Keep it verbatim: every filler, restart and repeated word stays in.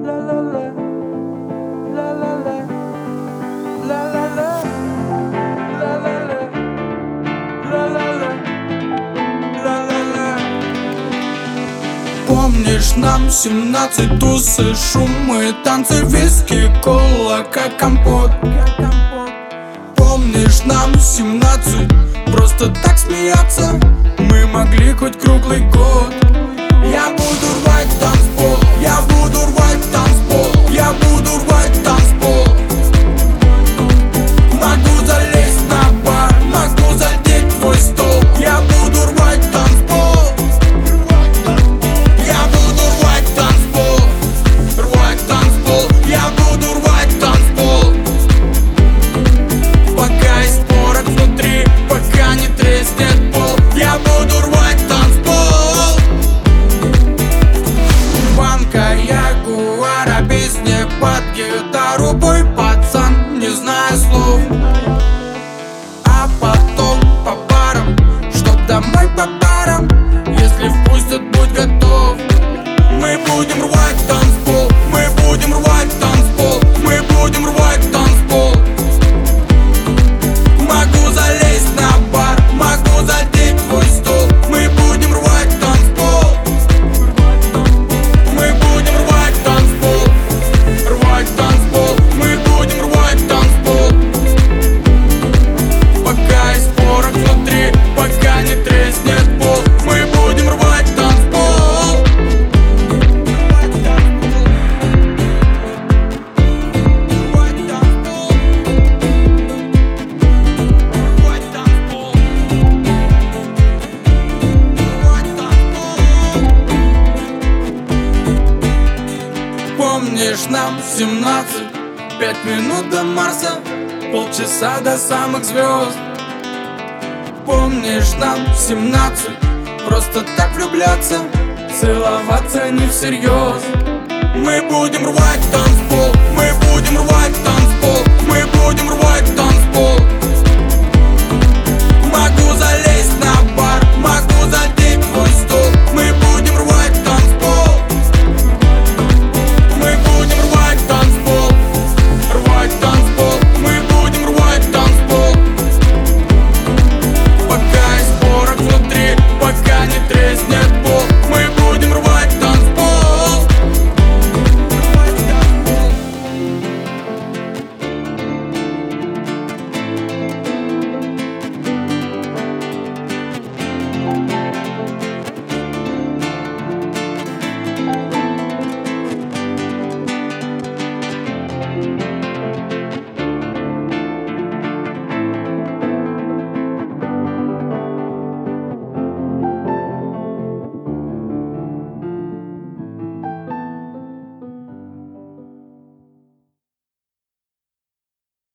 Помнишь, нам семнадцать, тусы, шумы, танцы, виски, кола, как компот. Помнишь, нам семнадцать, просто так смеяться мы могли хоть круглый год. Я буду рвать танцпол, я буду рвать танцпол, я буду рвать танцпол. Могу залезть на бар, могу задеть твой стол. Я буду рвать танцпол, я буду рвать танцпол, рвать танцпол, я буду рвать танцпол. Пока есть порох внутри, пока не треснет пол, я буду рвать танцпол. Банка, ягуар, а песни под гитару, бой пацан, не зная слов. А потом по барам, чтоб домой по парам, если впустят, будь готов. Мы будем рвать танцпол, мы будем рвать танцпол, мы будем рвать танцпол. Могу залезть на бар, могу задеть твой стол. Мы будем рвать танцпол, мы будем рвать танцпол, рвать танцпол, мы будем рвать танцпол. Пока есть порох внутри, пока не треснет пол, мы будем рвать танцпол. Рвать танцпол, рвать танцпол, рвать танцпол. Помнишь, нам семнадцать, пять минут до Марса, полчаса до самых звезд. Помнишь, нам семнадцать, просто так влюбляться, целоваться не всерьез. Мы будем рвать танцпол, мы будем рвать танцпол, мы будем рвать танцпол.